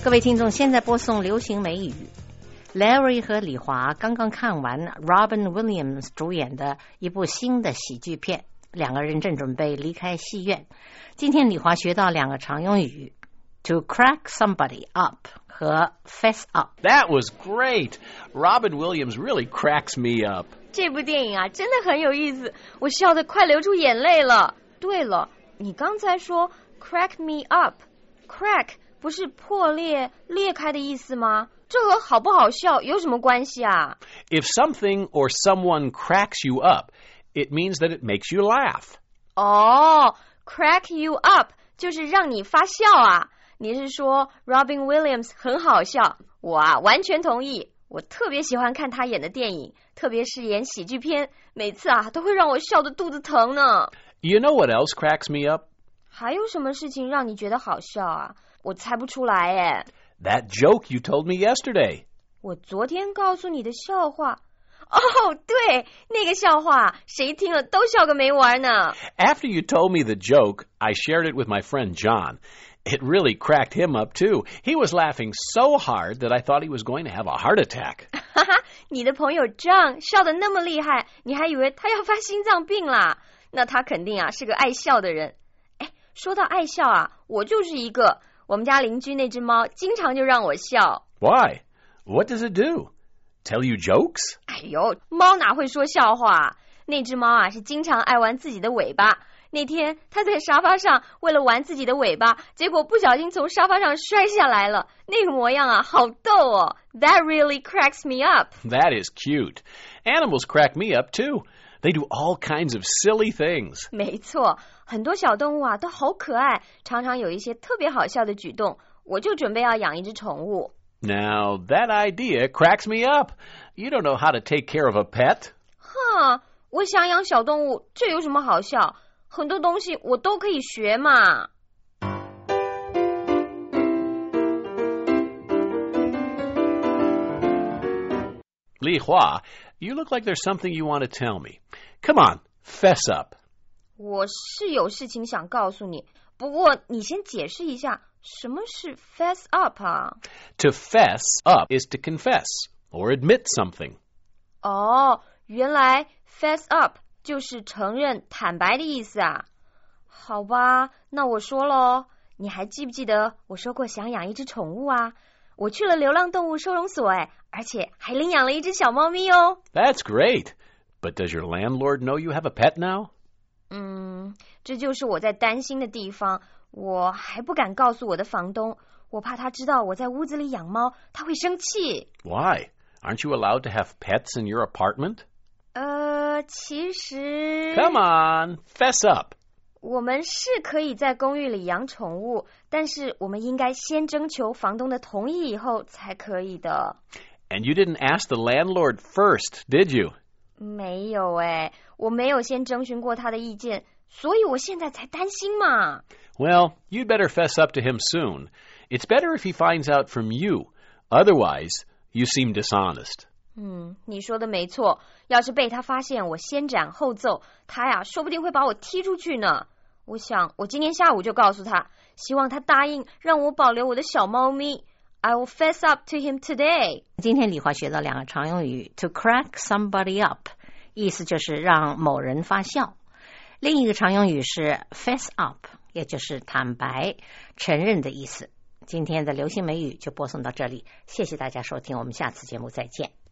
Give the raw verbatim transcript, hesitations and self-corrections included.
各位听众，现在播送流行美语。Larry 和李华刚刚看完 Robin Williams 主演的一部新的喜剧片，两个人正准备离开戏院。今天李华学到两个常用语 to crack somebody up 和 fess up. That was great. Robin Williams really cracks me up. 这部电影啊，真的很有意思，我笑得快流出眼泪了。对了，你刚才说 crack me up， crack 不是破裂、裂开的意思吗？这和好不好笑有什么关系啊？ If something or someone cracks you up, it means that it makes you laugh. 哦 crack you up 就是让你发笑啊。你是说 Robin Williams 很好笑？我啊，完全同意。我特别喜欢看他演的电影，特别是演喜剧片，每次啊都会让我笑得肚子疼呢。 You know what else cracks me up? 还有什么事情让你觉得好笑啊？我猜不出来耶。 That joke you told me yesterday. 我昨天告诉你的笑话。哦，对，那个笑话，谁听了都笑个没完呢。 After you told me the joke, I shared it with my friend John. It really cracked him up, too. He was laughing so hard that I thought he was going to have a heart attack. 哈哈，你的朋友 John 笑得那么厉害，你还以为他要发心脏病啦？那他肯定啊是个爱笑的人。哎，说到爱笑啊，我就是一个。我们家邻居那只猫经常就让我笑。 Why? What does it do? Tell you jokes? 哎呦，猫哪会说笑话？那只猫啊是经常爱玩自己的尾巴。那天它在沙发上为了玩自己的尾巴，结果不小心从沙发上摔下来了。那个模样啊好逗哦。 That really cracks me up. That is cute. Animals crack me up too. They do all kinds of silly things. 没错，很多小动物啊都好可爱，常常有一些特别好笑的举动。我就准备要养一只宠物。 Now, that idea cracks me up. You don't know how to take care of a pet. 哈，我想养小动物，这有什么好笑？很多东西我都可以学嘛。 Li Hua, you look like there's something you want to tell me. Come on, fess up. 我是有事情想告诉你，不过你先解释一下，什么是 fess up 啊？ To fess up is to confess or admit something. 哦，原来 fess up 就是承认、坦白的意思啊。好吧，那我说咯，你还记不记得我说过想养一只宠物啊？我去了流浪动物收容所，哎，而且还领养了一只小猫咪哦。 That's great. But does your landlord know you have a pet now? 嗯，这就是我在担心的地方。我还不敢告诉我的房东，我怕他知道我在屋子里养猫，他会生气。 Why? Aren't you allowed to have pets in your apartment? 呃，其实 Come on, fess up. 我们是可以在公寓里养宠物，但是我们应该先征求房东的同意以后才可以的。 And you didn't ask the landlord first, did you? 没有诶，我没有先征询过他的意见，所以我现在才担心嘛。 Well, you'd better fess up to him soon. It's better if he finds out from you. Otherwise, you seem dishonest. 嗯，你说的没错，要是被他发现我先斩后奏，他呀说不定会把我踢出去呢。我想我今天下午就告诉他，希望他答应让我保留我的小猫咪。 I will fess up to him today. 今天李华学到两个常用语 to crack somebody up， 意思就是让某人发笑。另一个常用语是 fess up， 也就是坦白、承认的意思。今天的流行美语就播送到这里，谢谢大家收听，我们下次节目再见。